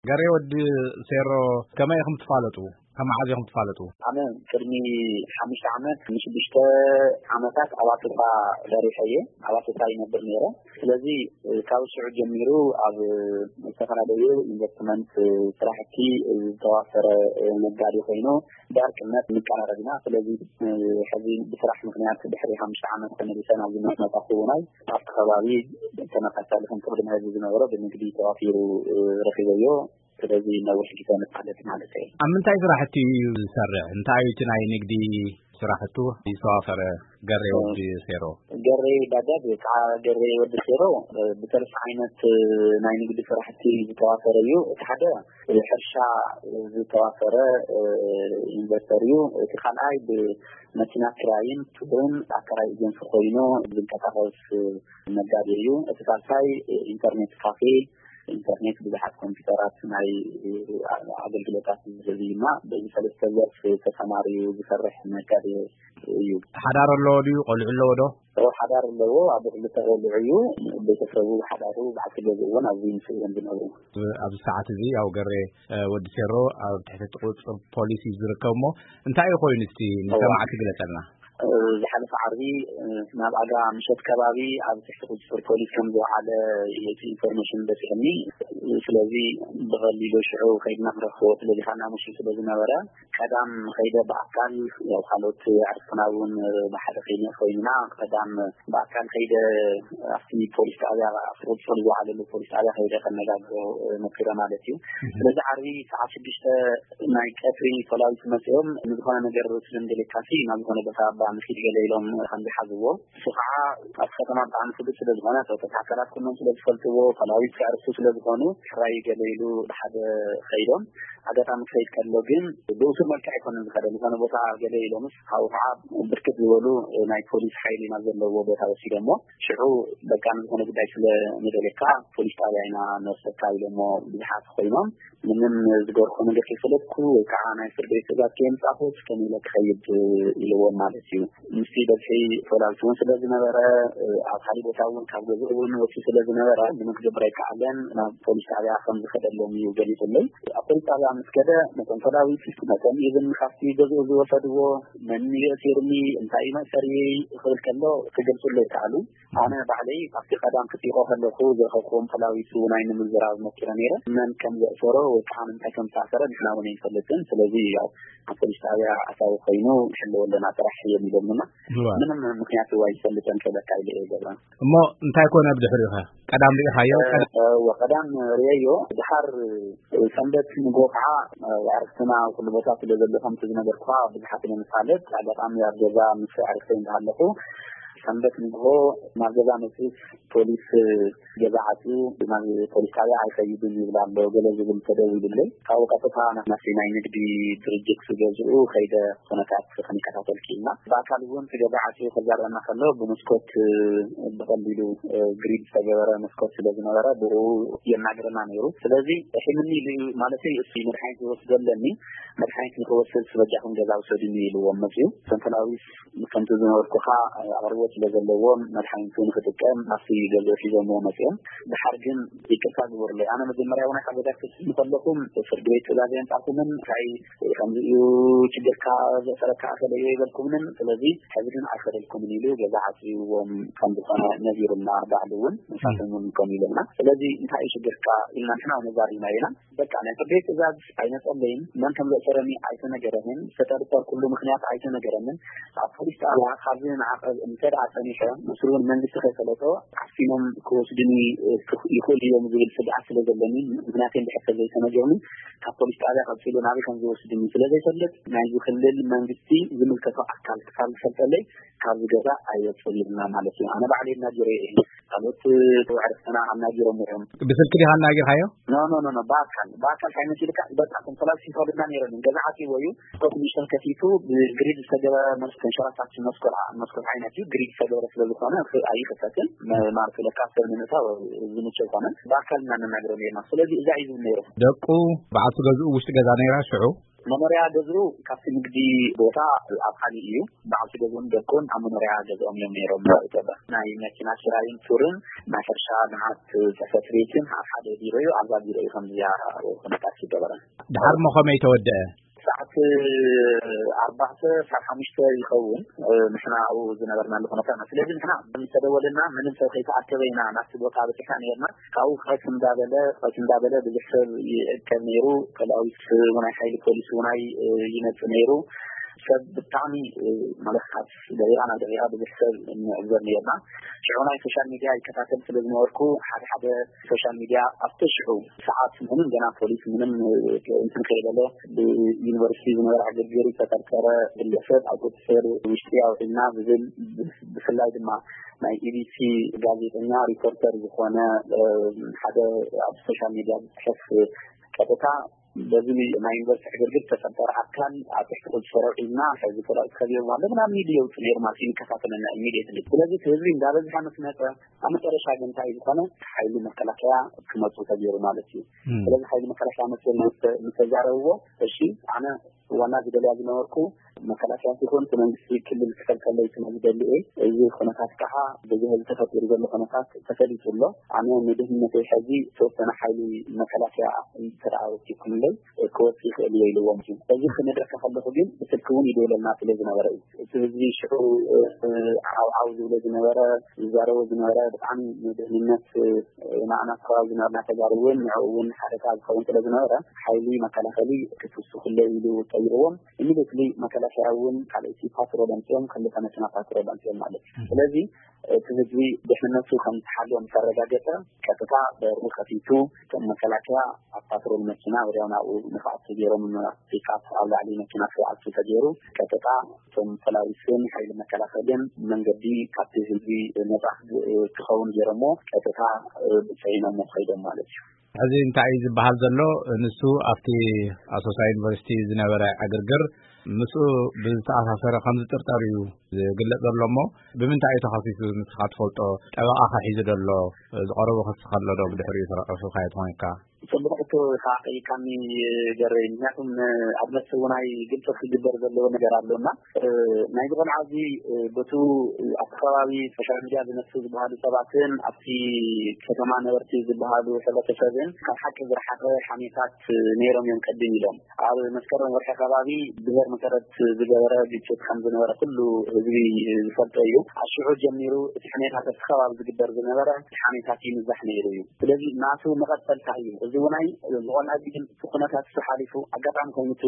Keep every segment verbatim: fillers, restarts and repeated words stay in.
غري ود سيرو كما يخم تفالطو كما عاد يخم تفالطو انا كرني خمس عامات مش بشتا عامات عواطفا غري حيه عواطفا ينبر نيره ስለዚህ ካው سعود جميرو اب ተፈራደዩ ኢንቨስትመንት ስራሕቲ ተዋፈረ ነጋዴ ኮይኑ ዳርክነት ምቀራረብና ስለዚህ ሕዚ በስራሕ ምክንያት ድሕሪ خمس ዓመት ተመልሰና ዝመጣጣውናል አስተባባሪ ተመጣጣልኩም ቅድመ ህዝብ ዝነበረ በንግዲ ተዋፊሩ ረኺበዮ ስለዚህ ነው ወሽኪታን ማለት ማለት ነው አምንታይ ስራሕቲ ይሰርዕ እንታይ ናይ ንግዲ ስራሕቱ ይሰዋፈረ ገሬ ወድ ሴሮ ገሬ ባጃጅ ካ ገሬ ወድ ሴሮ በተለይ አይነት ናይ ንግዲ ስራሕቲ ዝተዋፈረዩ ሓደ ሕርሻ ዝተዋፈረ ኢንቨስተሪዩ ተኻላይ በመኪና ክራይን ቱን አከራይ ጀንስ ኮይኑ ዝንቀሳቀስ ነጋዴዩ ተሳሳይ ኢንተርኔት ካፌ ኢንተርኔት ብዙሓት ኮምፒውተራት ናይ አገልግሎታት ዝህብና በሰለስተ ዘርፍ ተሰማሪዩ ዝሰርሕ ነጋዴ እዩ ሓዳር ኣለዎ ቆልዑ ኣለዎ ሓዳር ኣለዎ ኣብ ልተቆልዑ ቤተሰቡ ሓዳሩ ባዕትገዝውን ኣብ ይንስውን ዝነበሩ ኣብ ሰዓት እዚ ያው ገሬ ወዲ ሴሮ ኣብ ትሕቲ ቁጥጥር ፖሊስ ዝርከብሞ እንታይ ኮይኑ እስቲ ንሰማዕቲ ግለጸልና ዝሓለፈ ዓርቢ ናብ ኣጋ ምሸት ከባቢ ኣብ ትሕቲ ቁጥጥር ፖሊስ ከም ዝወዓለ ኢንፎርሜሽን በጽሕኒ ስለዚ በቀሊሉ ሽዑ ከይድና ረኽቦ ስለዚ ካና ሙሽ ስለዝነበረ ቀዳም ከይደ በአካል ያው ካልኦት አርሰናውን በሓደ ከይነ ኮይና ቀዳም በአካል ከይደ አፍቲ ፖሊስ ጣብያ ቁጥጥር ዝወዓለ ፖሊስ ጣብያ ከይደ ከነጋገሩ መክረ ማለት እዩ ስለዚ ዓርቢ ሰዓት ስድስተ ናይ ቀትሪ ፖላዊስ መጽኦም ንዝኾነ ነገር ስለንደለካሲ ናብ ዝኾነ ቦታ ምክድ ገለይሎም ከም ዝሓዝዎ ስፍዓ ኣብ ከተማ ብጣዕሚ ፍሉጥ ስለዝኾነ ተተሓከራት ኩሎም ስለዝፈልጥዎ ፖላዊስ ካርሱ ስለዝኾኑ ራይ ገለይሉ ሓደ ከይዶም አጋጣሚ ከይድ ከሎ ግን በውስር መልክዕ አይኮነን ዝኸደሉ ዝኾነ ቦታ ገለይሎምስ ካው ከዓ ብርክት ዝበሉ ናይ ፖሊስ ሓይሊ ናብ ዘለዎ ቦታ ወሲደሞ ሽዑ በቃ ዝኾነ ጉዳይ ስለ ንደለካ ፖሊስ ጣብያ ኢና ነወሰድካ ኢሎሞ ብዙሓት ኮይኖም ምንም ዝገርኩ ነገር ከይፈለጥኩ ወይ ከዓ ናይ ፍርድ ቤት ትእዛዝ ከየምፃእኹት ከመይ ክኸይድ ኢልዎም ማለት እዩ ምስቲ በፂ ፖላዊስ እውን ስለዝነበረ ኣብ ካሊእ ቦታ እውን ካብ ገዝኡ እውን ወፂ ስለዝነበረ ምንም ክገብር ኣይከኣለን ናብ ፖሊስ ጣብያ ከም ዝኸደሎም እዩ ገሊጹለይ ኣብ ፖሊስ ጣብያ مسكده مثلا فلاوي مثلا إذا خاصي جزء جزء فدوه من يسيرني انتي ما سري خل كله تجلس له تعالوا أنا بعدي أفتي قدام كتير أخذ خوذ خوم فلاوي سوناين من الزراعة مكرنيرة من كم زأسره وكان كم تعثر نحن ونين فلتن سلذي أو أقول إشتاعي أساو خينو حلو لنا ترحية مدمنا من مخيات واي فلتن كذا كايلة إجابة ما انتي كون أبدأ حريها قدام ريحيو وقدام ريحيو بحر سندت مقوقعة وعرفتنا وكل بساط اللي ذلهم تزنا برقاء بحثنا مسالت على طعم يرجزا مش عرفتين تعلقوا سندت مقو مرجزا مسيس بوليس جزاعتو بما بوليس كايا عيسيدو يبلان بوغلو زبل تدوي باللي كاو قطفا نحن ناينك دي ترجك سجزعو خيدا سنكات خنكات تلكينا باكالون في جزاعتو خزارنا خلو بمسكوت بقلبلو جريد سجورا مسكوت سلازنا بو ينعجرنا نيرو سلازي حمني مالتي اسي مرحاين توسدلني مرحاين توسل سبجاهم جزاو سودني لو مزيو سنتلاويس كنت زنوركوخا عروت لزلوم مرحاين تون ختكم نفسي جزو في زمو مثلا بحرجن يكفى ورلي انا مجمريا وانا حاجه مطلقكم فرد بيت لازم تعقومن كاي خمزيو تجكا زفركا خليه يبلكم من الذي حزن اخر الكومينيلو جزاعتي وكم بقى نذير النار بعدون مسافرون كوميلنا الذي انتهى شجركا إلنا نحن نزارنا هنا بس انا فرد زاد عينت امين من كم زفرني عايزنا جرهن سترطر كل مخنيات عايزنا جرهن عفوا على خازن عقد انتر عسني شو مسرون من بسخيلته عفينهم كوسدني يقول يوم زي السبعة سنة زلمين بناتين بحث زي سنة جومي كابوليس تعالى قبسيلو نابي كان زي سدني سلازي سلت نايزو خلال منجستي زمن كفا أكال كفال سلطلي كابو جزاء أيضا سلطلنا مالسي أنا بعدين ناجري قالت وعرفتنا عن ناجر ومرهم بسلكري هان ناجر هايو؟ نو نو نو نو باكال باكال كاينة سيلك بس عكم صلاة سيطة بدنا نيرن جزاعتي ويو قد مشتن كثيفو بجريد السجرة مسكن شرط عكس مسكر مسكر عينتي جريد السجرة سلازوخانا في أي خساتن ما عرف لك أكثر من نتا وزنوشة خانا باكال نانا ناجر ومرهم سلازي إذا عيزو نيرو دقو بعثو جزء وشت جزا نيرا شعو መኖሪያ ገዝሩ ካብቲ ንግዲ ቦታ ኣብ ካሊእ እዩ ባዕሉ ገዝኡን ደቆን ኣብ መኖሪያ ገዝኦም እዮም ነይሮም ይጠበ ናይ መኪና ሽራይን ቱርን ናይ ሕርሻ ልማት ጽሕፈት ቤትን ኣብ ሓደ ቢሮ እዩ ኣብዛ ቢሮ እዩ ከምዚያ ኩነታት ይገበረ ድሓር መኸመይ ተወድአ ሰዓት ኣርባዕተ ሰዓት ሓሙሽተ ይኸውን ንሕና ኣብኡ ዝነበርናሉ ኩነታት ስለዚ ንሕና ተደወለና ምንም ሰብ ከይተኣከበ ኢና ናብቲ ቦታ በፂሕና ነርና ካብኡ ከስ እንዳበለ ከስ እንዳበለ ብዙሕ ሰብ ይእከብ ነይሩ ከላዊት ናይ ሓይሊ ፖሊስ ውናይ ይመጽእ ነይሩ ሰብ ብጣዕሚ መለኻት ደቂቃና ደቂቃ ብዙሕ ሰብ ንዕዘብ ነርና ሽዑናይ ሶሻል ሚድያ ይከታተል ስለዝነበርኩ ሓደ ሓደ ሶሻል ሚድያ ኣብተሽዑ ሰዓት ምንም ገና ፖሊስ ምንም እንትን ከይበለ ብዩኒቨርሲቲ ዝነበረ ዕግርግር ተጠርጠረ ግለሰብ ኣብ ቁጥጥር ውሽጢ ኣውዒልና ብዝብል ብፍላይ ድማ ናይ ኢቢሲ ጋዜጠኛ ሪፖርተር ዝኾነ ሓደ ኣብ ሶሻል ሚድያ ዝጽሕፍ ቀጥታ በዚህ ናይ ዩኒቨርሲቲ ዕግርግር ተጠርጠረ አካል አጥፍቶ ተሰራዊና ከዚ ተላቅ ከቢው ማለት ምናምን ሚዲያው ጽኔር ማለት ይከታተልና ኢሚዲየትሊ ስለዚህ ህዝብ እንዳበዛ መስነጠ አመጨረሻ ግን ታይ ሆነ ኃይሉ መከላከያ ከመጡ ተጀሩ ማለት ነው ስለዚህ ኃይሉ መከላከያ መጥቶ ተዛረው እሺ አና ዋና ግደላዝ ነውርኩ መከላከያ ሲሆን መንግስት ክልል ተከልከለ ይተናገደልእ እዚ ኾነታት ካሃ በዚህ ተፈጥሮ ዘሎ ኾነታት ተፈልይጥሎ አነ ምድህነት ይሐዚ ተወሰነ ኃይሉ መከላከያ ተራው ሲኩምለይ ኮት ይخل ይልዎም እዚ ከነደረከ ከለሁ ግን በትክውን ይደለና ስለዚህ ነበረ ስለዚህ ሽሩ አው አው ዝብለ ነበረ ይዛረው ነበረ በጣም ምድህነት ማዕና ተራው ነበርና ተጋሩን ነው ሐረካ ዝኸውን ስለዚህ ነበረ ኃይሉ መከላከሊ ክትውስ ሁሉ ይሉ ይሮም ኢሚዲየትሊ መከላከያውን ካለሲ ፓትሮል አንተም ከለተነና ፓትሮል አንተም ማለት ስለዚህ ትዝቢ በህነቱ ከምታለው ተረጋገጠ ቀጥታ በሩኸቲቱ መከላከያ ፓትሮል መኪና ወዲያውናው ንፋት ጀሮም ፒካፕ አላሊ መኪና ፈአቱ ተጀሩ ቀጥታ ፖሊስን ኃይል መከላከያን መንገዲ ካፕቴንዚ ነባህ ተኸውን ጀሮሞ ቀጥታ በፀይና መخيደ ማለት እዚ እንታይ ዝበሃል ዘሎ ንሱ ኣብቲ ኣሶሳ ዩኒቨርሲቲ ዝነበረ ዕግርግር ንሱ ብዝተኣሳሰረ ከም ዝጥርጠር እዩ ዝግለጽ ዘሎሞ ብምንታይ ተኸፊቱ ንስኻት ፈልጦ ጠበቃ ሒዙ ዘሎ ዝቀረበ ክስኸሎ ዶ ብድሕሪኡ ተረቀሱ ካይት ሆንካ ጽቡቕቱ ሳቂ ካሚ ገረኛቱም አድመሰውናይ ግልጽ ዝግበር ዘሎ ነገር አለውና ናይ ዝቆልዓዚ በቱ አካባቢ ሶሻል ሚዲያ ዝነሱ ዝባሉ ሰባትን አፍቲ ከተማ ነበርቲ ዝባሉ ሰበተሰብን ከሐቅ ዝርሐቀ ሐሜታት ነይሮም የንቀድም ይሎም ኣብ መስከረም ወርሐ አካባቢ ብዘር መሰረት ዝገበረ ግጭት ከም ዝነበረ ሁሉ ህዝቢ ዝፈልጦ እዩ አሽዑ ጀሚሩ እቲ ሐሜታት ተኸባብ ዝግበር ዝነበረ ሐሜታት ይምዛሕ ነይሩ እዩ ስለዚህ ናቱ መቀጠል ታዩ ዝውናይ ዝቆልዓዚ ግን ኩነታት ተሓሊፉ አጋጣሚ ከምቱ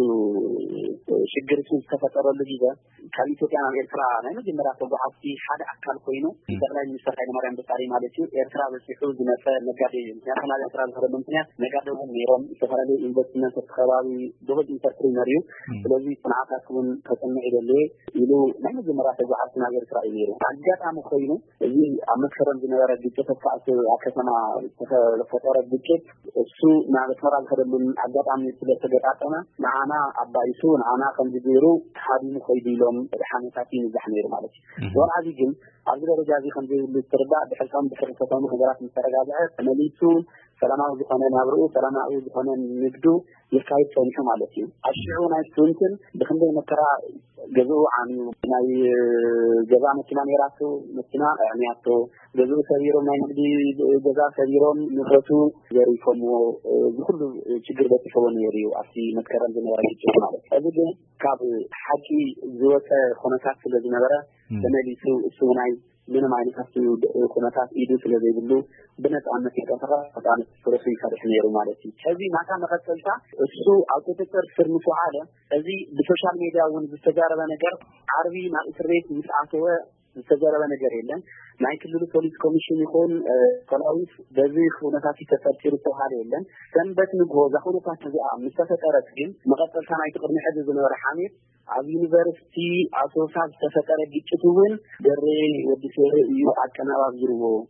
ሽግርቱ ተፈጠረሉ ጊዜ ካብ ኢትዮጵያ ናብ ኤርትራ ናይ መጀመርያ ተጓዓዝቲ ሓደ አካል ኮይኑ ጠቅላይ ሚኒስትር ኃይለማርያም ደሳለኝ ማለት እዩ ኤርትራ በሲሑ ዝነፈ ነጋዴ እዩ ምክንያቱም ኤርትራ ዝነበረ ምክንያት ነጋዴውን ነይሮም ዝተፈላለዩ ኢንቨስትመንት ተኸባቢ ብዙ ኢንተርፕሪነር እዩ ስለዚህ ጽናዓታቱን ተሰምዕ ይደለ ኢሉ ናይ መጀመርያ ተጓዓዝቲ ናብ ኤርትራ እዩ አጋጣሚ ኮይኑ እዚ ኣብ መስከረም ዝነበረ ግጭት ተፋእቱ አከተማ ተፈጠረ ግጭት እሱ ናብ ተራል ከደሉን አጋጣሚ ስለተገጣጠመ ማዓና አባይቱ ማዓና ከምዝገሩ ሓዲኑ ኮይዲሎም ሐሜታት ይዝሐነር ማለት እዩ ወራዚ ግን ኣብ ደረጃ እዚ ከምዘይሉ ተርዳ በሕሳም በሕሳም ነገራት ተረጋግዐ ተመሊቱ ሰላማዊ ዝኾነ ናብሩ ሰላማዊ ዝኾነ ንግዱ ይካይድ ፀኒሑ ማለት እዩ አሽዑ ናይ ቱንትን ብክንደይ መከራ ገዝኡ ዓሚዩ ናይ ገዛ መኪና ነራቱ መኪና ዓሚያቶ ገዝኡ ሰቢሮም ናይ ንግዲ ገዛ ሰቢሮም ንብረቱ ዘሪፎሞ ዝኩሉ ችግር በተፈወ ነይሩ ኣብቲ መስከረም ዝነበረ ግጭት ማለት እዚ ግን ካብ ሓቂ ዝወፀ ኩነታት ስለዝነበረ ተመሊሱ እሱ ናይ ምንም አይነት ኩነታት ኢዱ ስለዘይብሉ በነጻነት የተፈራጣን ፕሮሰስ ይፈርስ ነይሩ ማለት ነው ከዚህ ማታ መቀጠልታ እሱ አውቶቴተር ፍርምቱ አለ እዚህ በሶሻል ሚዲያ ወን ዝተጋረበ ነገር አርቢ ና እስሬት ይጣተወ ዝተጋረበ ነገር የለም ናይ ክልሉ ፖሊስ ኮሚሽን ይሆን ፖሊስ በዚህ ሁኔታቲ ተፈጥሮ ተዋለ የለም ሰንበት ንጎ ዘሁኔታቲ ዚአ ምስተፈጠረት ግን መቀጠልታ ናይ ተቅድሚ ሕዚ ዝነበረ ሐሜት ኣብ ዩኒቨርሲቲ አሶሳ ተፈጠረ ግጭቱን ደሬ ወዲሰ እዩ አቀናባብ ይርዎ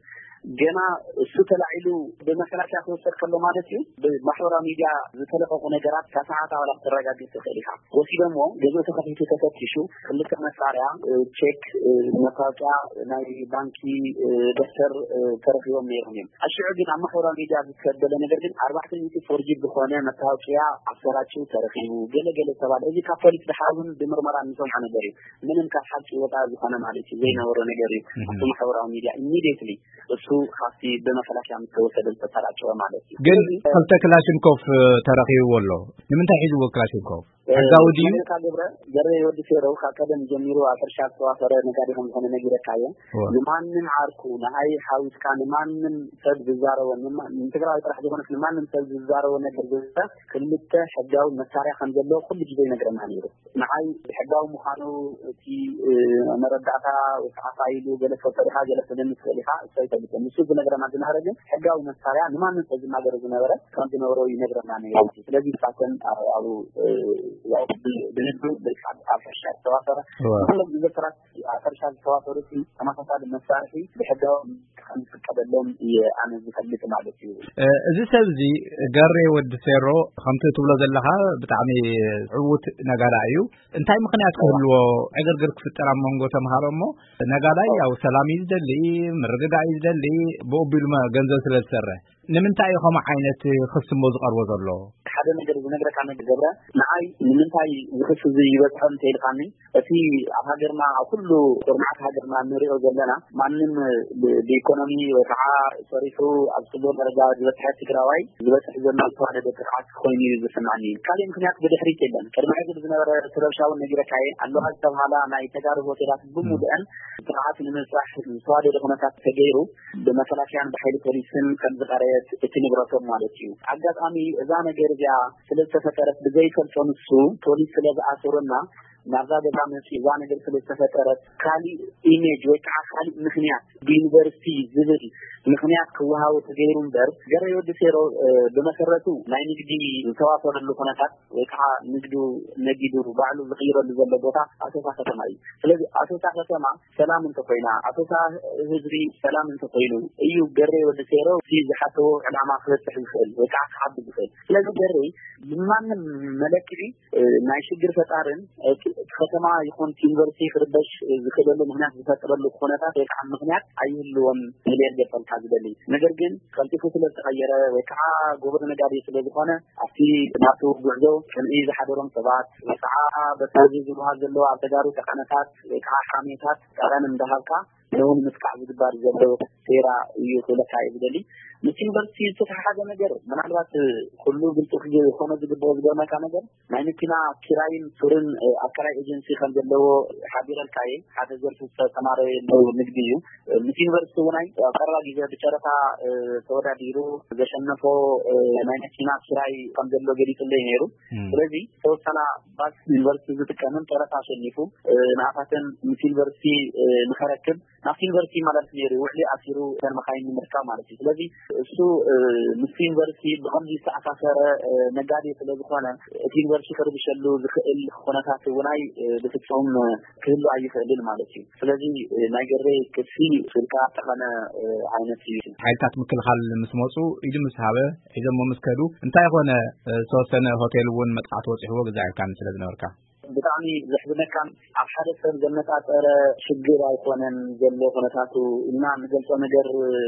جنا السوتلاعيلو بمثلك أخوصر كله ما دتيو بمحورة ميديا زتلقوا نجارات كساعات على الرجال تخليها وسيدمو جزء تخفيف تفتشوا خليك مسارع تشيك مقاطع ناي بانكي دفتر ترى يوم يومين الشعب عن محورة ميديا بتكبل نجارين أربعة مية فرجي بخوانة متهاوشيا عصراتشو تاريخيو جل جل سبعة إذا كفولي تحاول بمرمرة نظام حنجاري منهم كحد وضع بخوانة معلش زين ورا نجاري في محورة ميديا immediately السو خاصي بمثلك عم توصل التسارع معلش جل هل تكلاشنكوف تاريخيو ولا لمن تحيزوا كلاشنكوف الزاودي كابرا جرى يودي في روح كذا نجميرو أكرشات سوافر نجاري هم كنا نجير كايا لمان من عاركو نهاي حاوس كان لمان من سد بزارة ونما نتقرأ يطرح جبنا في لمان من سد بزارة ونجر جزء كلمته حجاو مسارع خمسة كل جزء نجر مانيرو نهاي حجاو مخانو في مردعها وسعفايلو جلس وطريحة جلس للناس خليها سويت بتمسك نجر ما جنها رجل حجاو مسارع لمان من سد ما جرى جنها رجل كان جنورو ينجر مانيرو الذي ساكن أو يعني بنسبة بالحد عشرة تواتر كل ذكرت عشرة تواتر في كما قال المسارحي بحده خمس قبلهم يعني بخليك معلوماتي إذا سبزي جري ودسيرو خمسة تولد لها بتعمي عود نجارايو أنتي مقنعت كله أجر جرك في الترام مانجو تمهارمو نجاراي أو سلامي زدلي مرقد عيزدلي بقبل ما جنزة سلسلة نمنتاي خم عينة خص موزق أروزلو هذا نقدر نقدر كمان جبرة نعاي نمنتاي يخص زي بتهم تيلقاني في هاجرنا كله جماعة هاجرنا نريو جلنا معنم بإيكونومي وكعا صريفو أبصدور درجة جبت حياة كراوي جبت حزنا الصعدة بترعات خويني بسمعني كلام خناق بدحري كذا كلام عايز بزنار تروشاو نجرا كاي الله عز وجل ما يتجارب وتراث بمودن ترعات المسرح الصعدة لقناة تجيرو بمثلا كان بحيل كريسن كان زقارات تنبرتهم مالتيو عجز أمي إذا نجرا سلسلة فترة بزيف الفنسو تولي سلسلة عصرنا نعذاب بعمل شيء وانا قلت سلسلة فترة خالي إيميج وكع خالي مخنيات بيونيفرسيتي زبل مخنيات كوها وتغيرون در جرى يود سيرو بمسرته لا نجدي تواصل اللقنات وكع نجدو نجدو بعلو الغير اللي زل بوتا أساسا ختمي فلذي أساسا ختمع سلام انتقينا أساسا هجري سلام انتقينو أيو جرى يود سيرو في زحته على ما خلص الخيل وكع حد بخيل فلذي جرى بمن ملكري نعيش جرى فتارن ختمة يكون يونيفرسيتي خربش ذكرله هناك ذكر له خناتات وكع مغنيات أيهلهم مليار جفن حاجبلي نجرجن كنت فصل تغير وكع جوبر نجاري سلسلة خانة أفتي ناتو بعده كان إيه حضرهم سبات وكع بتوجيه هذا اللو عتجارو كقناتات وكع حاميات كأنا من دهالكا لون مسكع بدبار جلو سيرا يخلق عيبدلي مثل برسي تفتح حاجة نجار من عدوات كله بالتخجي خانة جبوز جانا كنجار ما يمكننا كراين سورن أكراي إيجنسي خان جلو حبير الكاي هذا جرس سمارة لو نجديو مثل برسي وناي قرر جزء بشرفة سورة ديرو جشنفو ما يمكننا كراي خان جلو جريت اللي هيرو رزي سو سنة بس برسي زتكمل طرف عشان نفو نعفتن مثل برسي نخرجكم نفس برسي مالك نيرو وحلي أسيرو كان مخاين مركب مالك الذي سو مثل برسي بخمسة ساعة صار نجاري في الأسبوعنا مثل برسي خرب شلو ذخيل خناتات وناي بتكسون كله عايز يخلي مالك الذي نجاري كثير في الكعب أنا عينتي حياتك مثل حال مسموسو إذا مسحبة إذا ما مسكرو أنت يخونا سوسنا هوتيل ون متقعد وصحوا جزاء كان سلسلة نوركا بتعني زحمة كان أحد الجنة أترى شجر أيقوناً جلو خناتاتو إنما مجلس نجر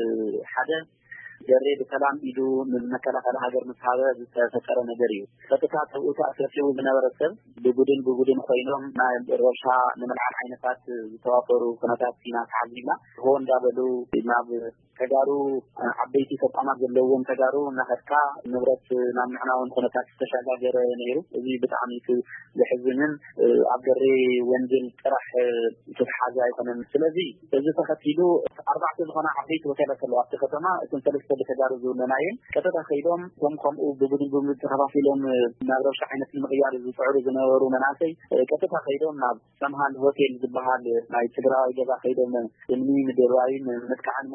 حدا جري بكلام إيدو من مكان على هاجر مسحابة تفكر نجريو فتكات وتأثر فيه من ورثة بجودين بجودين خينهم مع الرشا من العينات توافر خناتات فينا عظيمة هون دابلو ما تجارو عبيتي تطعم جلوهم تجارو نهركا نورت نامعنا ونخناتات تشاجر نيرو زي بتعني في لحزنن عبري وندل طرح تتحاجة يكون سلازي إذا تخطيلو أربعة سنة عبيت وثلاثة الوقت ختمة تنتلك بتجارب زونناين كتبت خيلهم هم قام ببدون بمد تفاصيلهم نعرف شحنة المغيار الزفعور زنورون ناسي كتبت خيلهم ناب سمها الهوتيل زبها مع تجرا إجابة خيلهم المني مديرين متكعن مكيرهم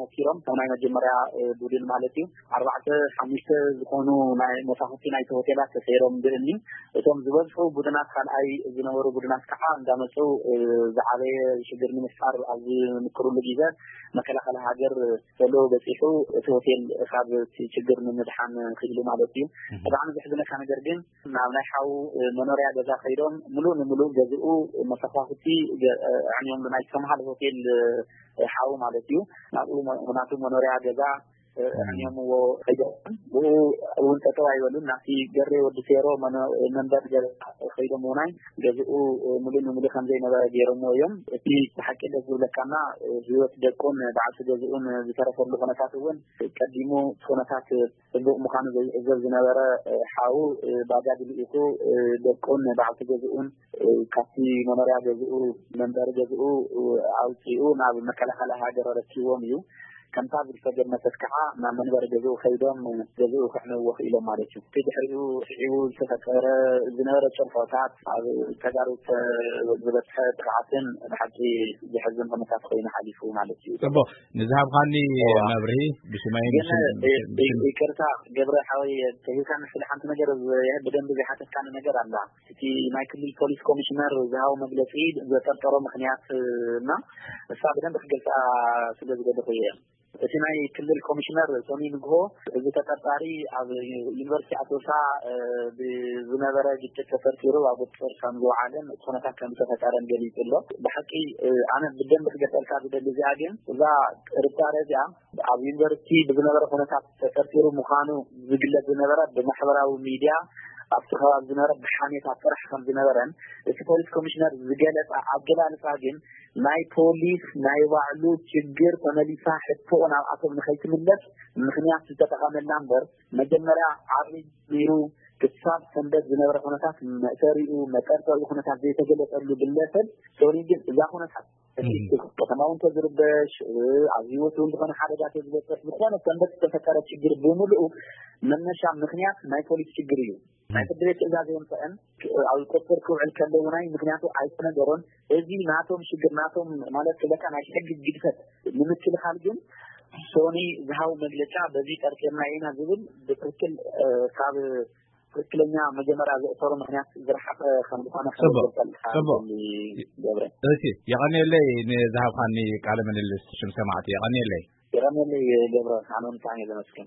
ናይ መጀመርያ ቡድን ማለት እዩ ኣርባዕተ ሓሙሽተ ዝኾኑ ናይ መሳፍንቲ ናይ ሆቴላት ተሰይሮም ብእኒ እቶም ዝበልፁ ቡድናት ካልኣይ ዝነበሩ ቡድናት ከዓ እንዳመፁ ዝዓበየ ሽግር ንምፍጣር ኣብ ዝምክሩሉ ግዜ መከላኸሊ ሃገር ዘሎ በፂሑ እቲ ሆቴል ካብ ችግር ንምድሓን ክኢሉ ማለት እዩ ብጣዕሚ ዘሕዝነካ ነገር ግን ናብ ናይ ሓው መኖርያ ገዛ ከይዶም ሙሉእ ንሙሉእ ገዝኡ መሳፍንቲ ዕንዮም ናይ ሰማሃል ሆቴል ሓው ማለት እዩ ናብኡ ምክንያቱ መኖርያ ገዛ ዕንዮም ከይዶም ብኡ እውን ጠጠው ኣይበሉን ናቲ ገሬ ወዲ ሴሮ መንበር ገዛ ከይዶም ውናይ ገዝኡ ሙሉእ ንሙሉእ ከምዘይነበረ ገይሮሞ እዮም እቲ ብሓቂ ደስ ዝብለካና ህይወት ደቁን በዓልቲ ገዝኡን ዝተረፈሉ ኩነታት እውን ቀዲሙ ኩነታት ፅቡቅ ምዃኑ ዘይዕዘብ ዝነበረ ሓው ባጃጅ ልኢኹ ደቁን በዓልቲ ገዝኡን ካብቲ መኖርያ ገዝኡ መንበሪ ገዝኡ ኣውፂኡ ናብ መከላኸሊ ሃገር ረኪቦም እዩ ከምታ ብዝፈገድ መሰት ከዓ ናብ መንበሪ ገዝኡ ከይዶም ገዝኡ ክዕነውዎ ኢሎም ማለት እዩ እቲ ድሕሪኡ ሽዒቡ ዝተፈጠረ ዝነበረ ጨርፎታት ኣብ ተጋሩ ዝበፅሐ ጥቅዓትን ብሓቂ ዝሕዝን ኩነታት ኮይኑ ሓሊፉ ማለት እዩ ፅቡቅ ንዝሃብካኒ መብርሂ ብሽማይ ይቅርታ ገብረ ሓወይ ተሂካ ንስለ ሓንቲ ነገር ብደንብ ዘይሓተትካኒ ነገር ኣላ እቲ ናይ ክልል ፖሊስ ኮሚሽነር ዝሃቦ መግለፂ ዘጠርጠሮ ምክንያት እና እሳ ብደንብ ክገልፃ ስለ ዝገደፉ እየ እቲ ናይ ክልል ኮሚሽነር ሶኒ ንግሆ እዚ ተጠርጣሪ ኣብ ዩኒቨርሲቲ ኣሶሳ ብዝነበረ ግጭት ተፈርቲሩ ኣብ ቁጥጥር ከም ዝወዓለን ኩነታት ከም ዝተፈጠረን ገሊጹ ኣሎ ብሓቂ ኣነ ብደንብ ክገልፀልካ ዝደሊ እዚኣ ግን እዛ ጥርጣሬ እዚኣ ኣብ ዩኒቨርሲቲ ብዝነበረ ኩነታት ተፈርቲሩ ምዃኑ ዝግለጽ ዝነበረ ብማሕበራዊ ሚድያ ኣብቲ ከባቢ ዝነበረ ብሓሜታ ጥራሕ ከም ዝነበረን እቲ ፖሊስ ኮሚሽነር ዝገለጸ ኣገላልጻ ግን ናይ ፖሊስ ናይ ባዕሉ ችግር ተመሊሳ ሕቶን ናብ ኣቶም ንኸይትምለስ ምክንያት ዝተጠቐመላ እምበር መጀመርያ ዓብይ ቢሩ ክሳብ ሰንበት ዝነበረ ኩነታት መእሰሪኡ መጠርጠሪኡ ኩነታት ዘይተገለጸሉ ግለሰብ ሶኒ ግን እዛ ኩነታት ከተማውን ተዝርበሽ ኣብ ህይወቱ ዝኾነ ሓደጋ ተዝበፅሕ ዝኾነ ሰንበት ዝተፈጠረ ችግር ብምልኡ መነሻ ምክንያት ናይ ፖሊስ ችግር እዩ ናይ ፍርድ ቤት ትእዛዝ የምፅአን ኣብ ቁጥጥር ክውዕል ከለዉ ናይ ምክንያቱ ኣይተነገሮን እዚ ናቶም ሽግር ናቶም ማለት ስለካ ናይ ሕጊ ግድፈት ንምክልኻል ግን ሶኒ ዝሃው መግለጫ በዚ ጠርጥርና ኢና ዝብል ብትክክል ካብ ትክክለኛ መጀመሪያ ዘእሰሩ ምክንያት ዝረሓቐ ከም ዝኾነ እሺ የቀኒየለይ ንዝሃብካኒ ቃለ ምልልስ ሽም ሰማዕቲ የቀኒየለይ የቀኒየለይ ገብረ ኣነ ብጣዕሚ እየ ዘመስግን